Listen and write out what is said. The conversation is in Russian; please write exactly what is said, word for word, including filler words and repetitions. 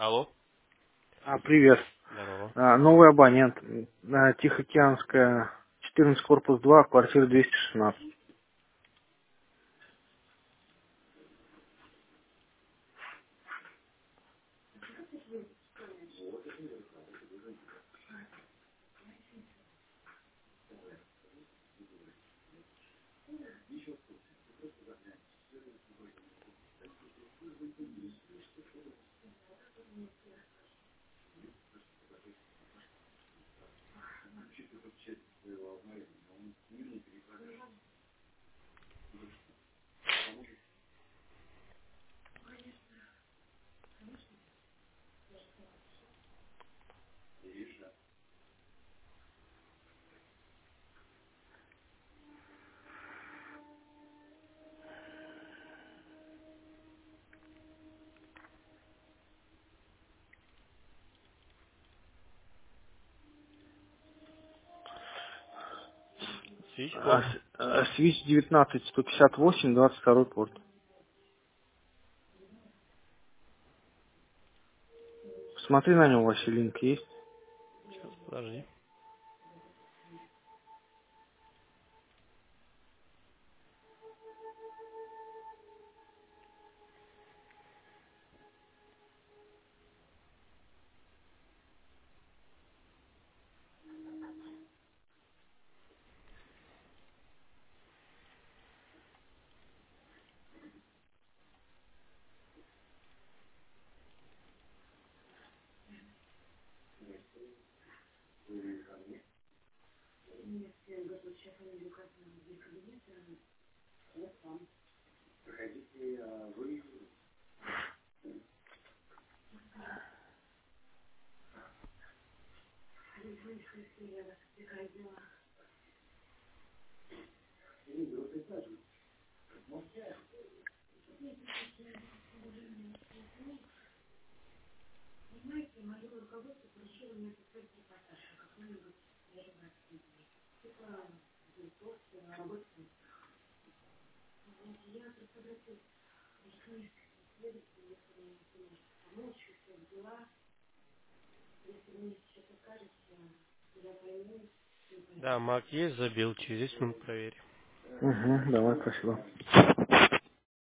Алло. А, привет. Здорово. А, новый абонент. А, Тихоокеанская, четырнадцать корпус два, квартира двести шестнадцать. Свич А, код. с- а, Свич девятнадцать сто пятьдесят восемь, двадцать второй порт. Смотри на него, вообще линк есть. Сейчас, подожди. Да, Мак есть, забил. Через десять минут проверь. Угу, давай, спасибо.